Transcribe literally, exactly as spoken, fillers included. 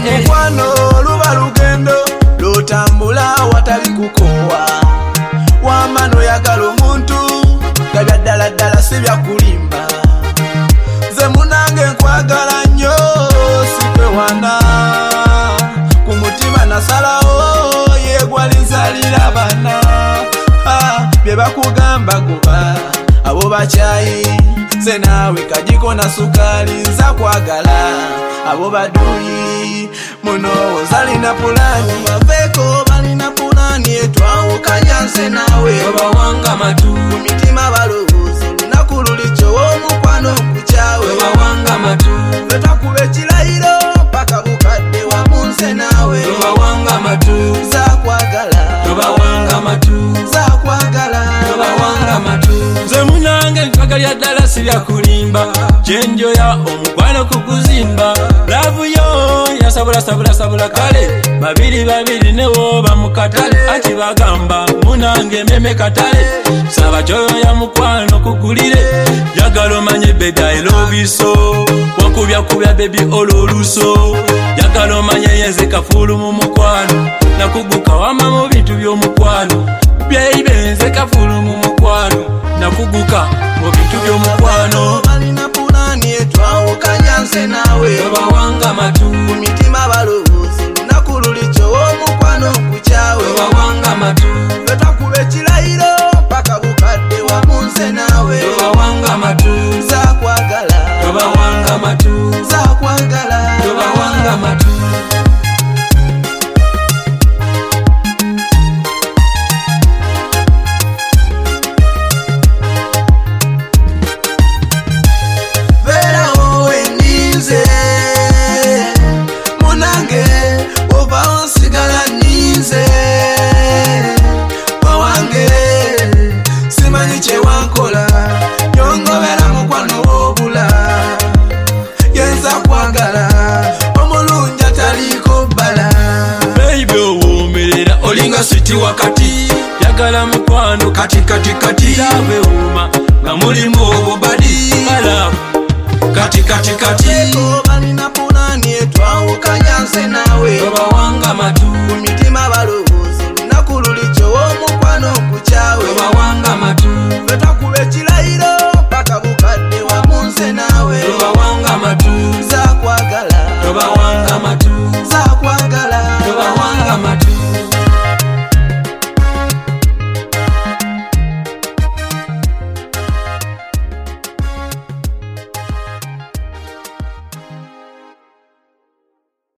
mukwano luba lugendo lutambula watali kukowa wamano yagala omuntu gaga ddala ddala si byakulimba nze munange nkwagala nnyo sikwewana ku mutima nasalawo yegwalinzalira bana bye bakugamba guba abo bakyayi nze naawe kajiko na sukali nza kwagala abo baduyi muno ozalina pulani baveeko balina pulani etwawukanya nze naawe bawanga matu mitima balowooza olunaku lulikyo w'omukwano kukyawe bawanga matu lwetakuba ekirayiro paka bukadde wamu nze naawe bawanga matu nzakwagala bawanga matu nzakwagala bawanga matu nze munange ntwagalya ddala si byakulimba kyenjoya omukwano kukuzimba laavu yo yasabula sabula sabula kale babiri babiri newoba mukatale ati bagamba munange meme katale saba kyoya mukwano kugulire yagala omanye baby I love you so wakubya kubya baby ololuso yagala omanye yenze kafulu mu mukwano nakuguka wama mu bintu by'omukwano baby nze kafulu mu mukwano nakuguka mu bintu by'omukwano balina pulani etwawukanya nze naawe bawanga matu mitima balowooza olunaku lulikyo w'omukwano kukyawe bawanga matu lwetakuba ekirayiro paka bukadde wamu nze naawe bawanga matu nzakwagala bawanga matu nzakwagala bawanga matu siti wakati yagala mukwano kati kati kati lave uma nga mulimu obubadi alafu kati kati kati balina pulani etwawukanya nze naawe bawanga matu mitima balo